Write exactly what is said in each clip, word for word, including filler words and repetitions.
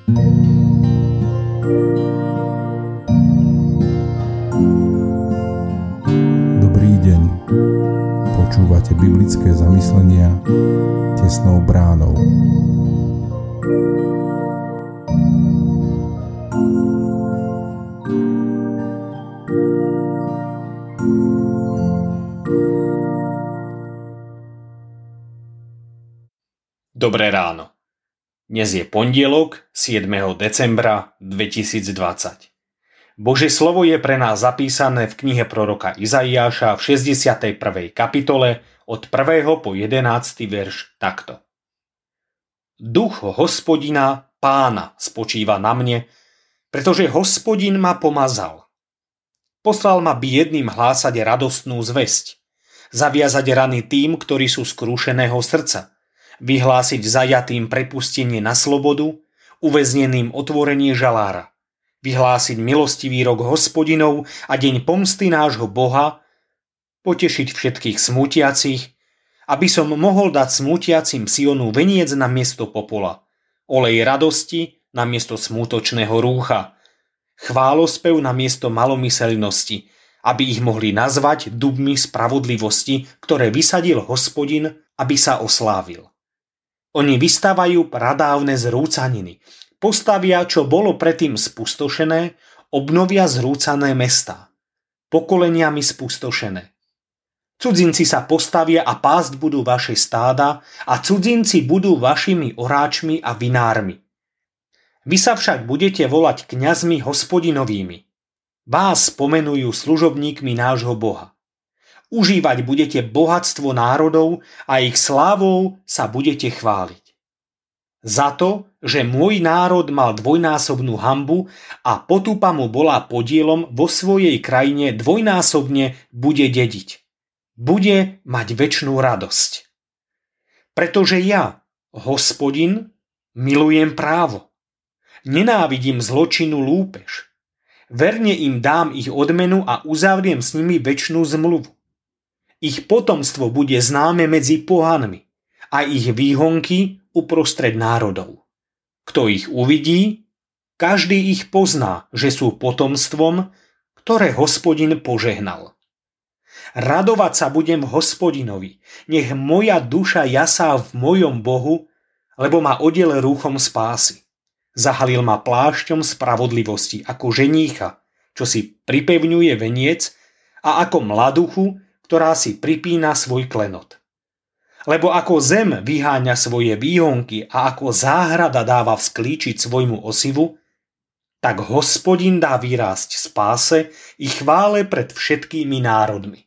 Dobrý deň. Počúvate biblické zamyslenia tesnou bránou. Dobré ráno. Dnes je pondelok, siedmeho decembra dvetisícdvadsať. Božie slovo je pre nás zapísané v knihe proroka Izaiáša v šesťdesiatej prvej kapitole od prvého po jedenásty verš takto. Duch Hospodina, Pána, spočíva na mne, pretože Hospodin ma pomazal. Poslal ma biednym hlásať radostnú zvesť, zaviazať rany tým, ktorí sú skrúšeného srdca, vyhlásiť zajatým prepustenie na slobodu, uväzneným otvorenie žalára, vyhlásiť milostivý rok Hospodinov a deň pomsty nášho Boha, potešiť všetkých smútiacich, aby som mohol dať smútiacim Sionu veniec na miesto popola, olej radosti na miesto smútočného rúcha, chválospev na miesto malomyselnosti, aby ich mohli nazvať dubmi spravodlivosti, ktoré vysadil Hospodin, aby sa oslávil. Oni vystávajú pradávne zrúcaniny, postavia, čo bolo predtým spustošené, obnovia zrúcané mestá, pokoleniami spustošené. Cudzinci sa postavia a pásť budú vaše stáda a cudzinci budú vašimi oráčmi a vinármi. Vy sa však budete volať kňazmi Hospodinovými. Vás spomenujú služobníkmi nášho Boha. Užívať budete bohatstvo národov a ich slávou sa budete chváliť. Za to, že môj národ mal dvojnásobnú hanbu a potúpa mu bola podielom vo svojej krajine dvojnásobne bude dediť. Bude mať večnú radosť. Pretože ja, Hospodin, milujem právo. Nenávidím zločinu lúpež. Verne im dám ich odmenu a uzavriem s nimi večnú zmluvu. Ich potomstvo bude známe medzi pohanmi a ich výhonky uprostred národov. Kto ich uvidí, každý ich pozná, že sú potomstvom, ktoré Hospodin požehnal. Radovať sa budem v Hospodinovi, nech moja duša jasá v mojom Bohu, lebo ma odiel rúchom spásy. Zahalil ma plášťom spravodlivosti ako ženícha, čo si pripevňuje veniec, a ako mladuchu, ktorá si pripína svoj klenot. Lebo ako zem vyháňa svoje výhonky a ako záhrada dáva vzklíčiť svojmu osivu, tak Hospodin dá vyrásť spáse i chvále pred všetkými národmi.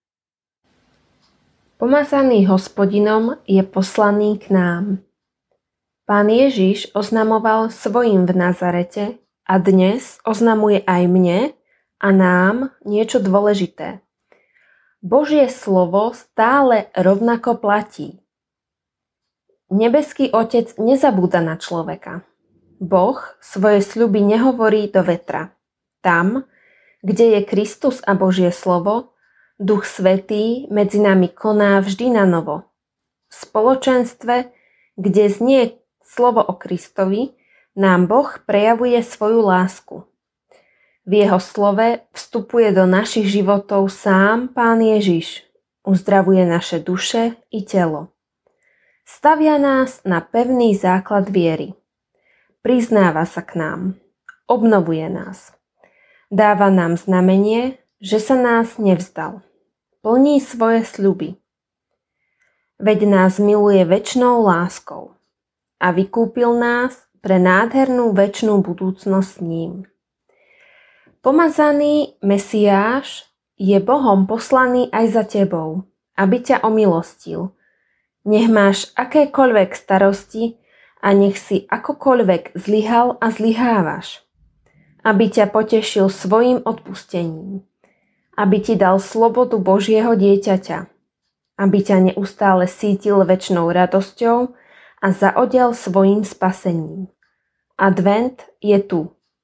Pomazaný Hospodinom je poslaný k nám. Pán Ježiš oznamoval svojim v Nazarete a dnes oznamuje aj mne a nám niečo dôležité. Božie slovo stále rovnako platí. Nebeský Otec nezabúda na človeka. Boh svoje sľuby nehovorí do vetra. Tam, kde je Kristus a Božie slovo, Duch Svätý medzi nami koná vždy na novo. V spoločenstve, kde znie slovo o Kristovi, nám Boh prejavuje svoju lásku. V jeho slove vstupuje do našich životov sám Pán Ježiš. Uzdravuje naše duše i telo. Stavia nás na pevný základ viery. Priznáva sa k nám. Obnovuje nás. Dáva nám znamenie, že sa nás nevzdal. Plní svoje sľuby. Veď nás miluje večnou láskou a vykúpil nás pre nádhernú večnú budúcnosť s ním. Pomazaný Mesiáš je Bohom poslaný aj za tebou, aby ťa omilostil. Nech máš akékoľvek starosti a nech si akokoľvek zlyhal a zlyhávaš. Aby ťa potešil svojim odpustením. Aby ti dal slobodu Božieho dieťaťa. Aby ťa neustále sítil večnou radosťou a zaodial svojim spasením. Advent je tu.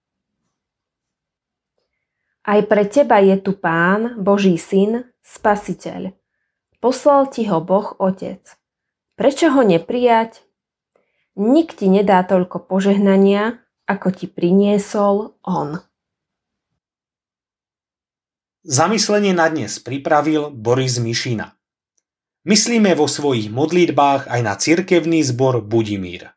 Aj pre teba je tu Pán, Boží Syn, Spasiteľ. Poslal ti ho Boh Otec. Prečo ho neprijať? nik ti nedá toľko požehnania, ako ti priniesol on. Zamyslenie na dnes pripravil Boris Mišina. Myslíme vo svojich modlitbách aj na cirkevný zbor Budimír.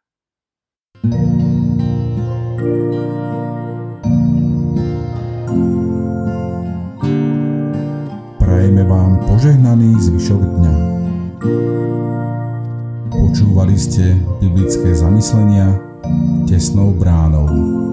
Prajeme vám požehnaný zvyšok dňa. Počúvali ste biblické zamyslenia Tesnou bránou.